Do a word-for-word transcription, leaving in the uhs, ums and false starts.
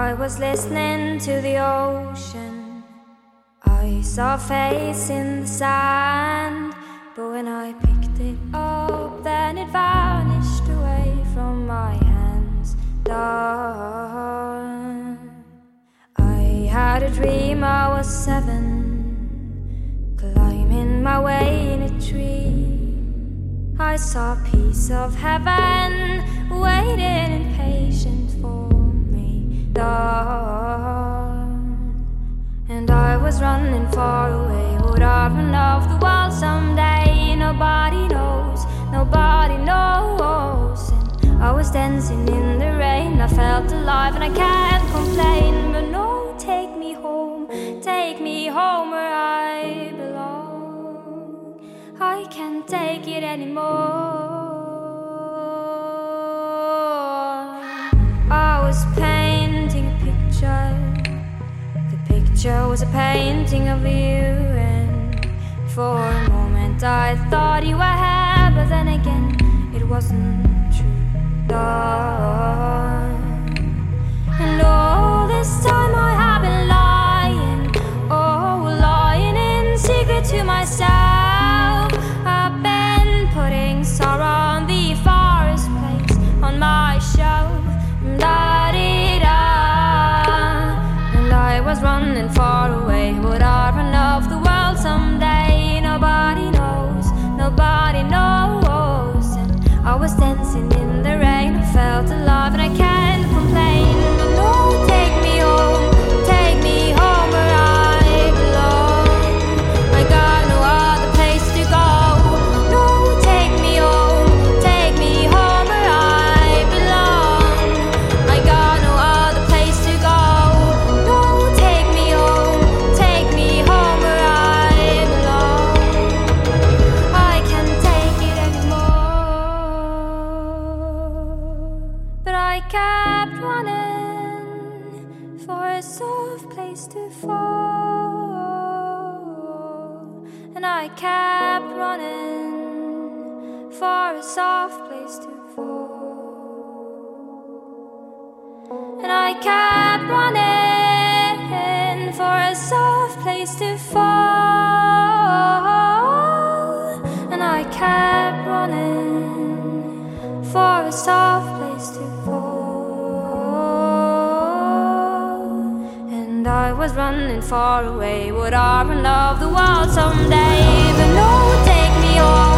I was listening to the ocean. I saw a face in the sand, but when I picked it up, then it vanished away from my hands. Dawn. I had a dream I was seven, climbing my way in a tree. I saw a piece of heaven waiting impatient for me. Dawn. And I was running far away. Would I run off the wall someday? Nobody knows, nobody knows. And I was dancing in the rain. I felt alive and I can't complain. But no, take me home, take me home where I belong. I can't take it anymore. I was painting a picture. The picture was a painting of you, and for a moment I thought you were here, but then again it wasn't true. Dawn. And all this time I have been lying, oh, lying in secret to myself. I've been putting sorrow on the forest place on my shelf. Da-dee-da. And I was running far away. Would I run off the world someday? Nobody knows, nobody knows. And I was dancing in the rain. I felt alive and I can't complain. But no, take me home, take me home where I belong. I got no other place to go. No, take me home, take me home where I belong. I got no other place to go. No, take me home, take me home where I belong. I can't take it anymore. But I kept running for a soft place to fall. And I kept running for a soft place to fall. And I kept running for a soft place to fall. And I kept running for a soft place to fall. And I was running far away. Would I run off the world someday? But no, take me home.